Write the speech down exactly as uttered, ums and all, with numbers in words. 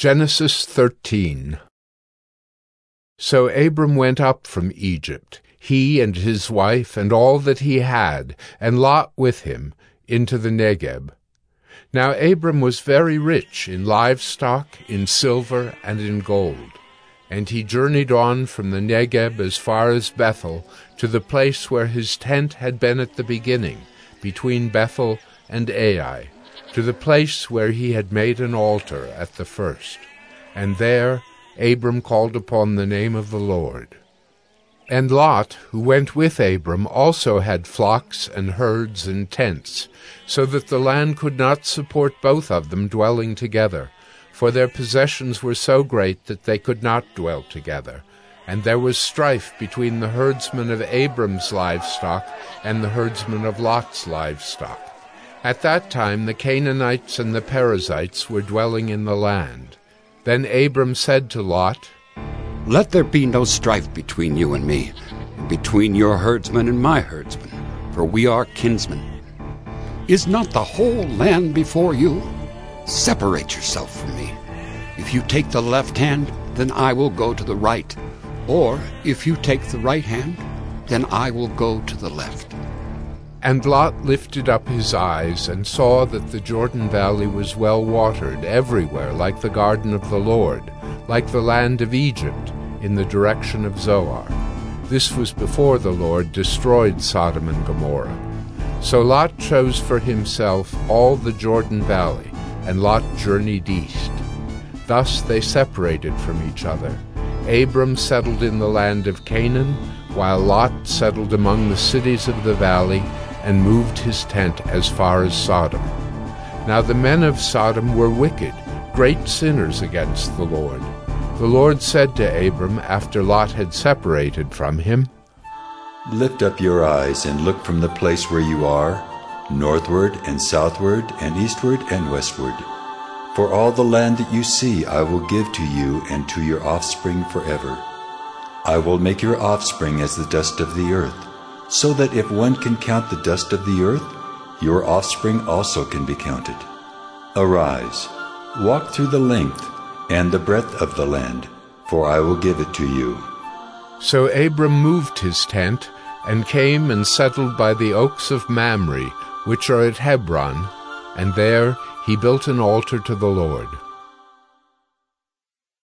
Genesis thirteen. So Abram went up from Egypt, he and his wife and all that he had, and Lot with him, into the Negeb. Now Abram was very rich in livestock, in silver, and in gold. And he journeyed on from the Negeb as far as Bethel, to the place where his tent had been at the beginning, between Bethel and Ai, to the place where he had made an altar at the first. And there Abram called upon the name of the Lord. And Lot, who went with Abram, also had flocks and herds and tents, so that the land could not support both of them dwelling together, for their possessions were so great that they could not dwell together. And there was strife between the herdsmen of Abram's livestock and the herdsmen of Lot's livestock. At that time the Canaanites and the Perizzites were dwelling in the land. Then Abram said to Lot, "Let there be no strife between you and me, and between your herdsmen and my herdsmen, for we are kinsmen. Is not the whole land before you? Separate yourself from me. If you take the left hand, then I will go to the right, or if you take the right hand, then I will go to the left." And Lot lifted up his eyes, and saw that the Jordan Valley was well watered everywhere, like the garden of the Lord, like the land of Egypt, in the direction of Zoar. This was before the Lord destroyed Sodom and Gomorrah. So Lot chose for himself all the Jordan Valley, and Lot journeyed east. Thus they separated from each other. Abram settled in the land of Canaan, while Lot settled among the cities of the valley, and moved his tent as far as Sodom. Now the men of Sodom were wicked, great sinners against the Lord. The Lord said to Abram, after Lot had separated from him, "Lift up your eyes and look from the place where you are, northward and southward and eastward and westward. For all the land that you see I will give to you and to your offspring forever. I will make your offspring as the dust of the earth, so that if one can count the dust of the earth, your offspring also can be counted. Arise, walk through the length and the breadth of the land, for I will give it to you." So Abram moved his tent, and came and settled by the oaks of Mamre, which are at Hebron, and there he built an altar to the Lord.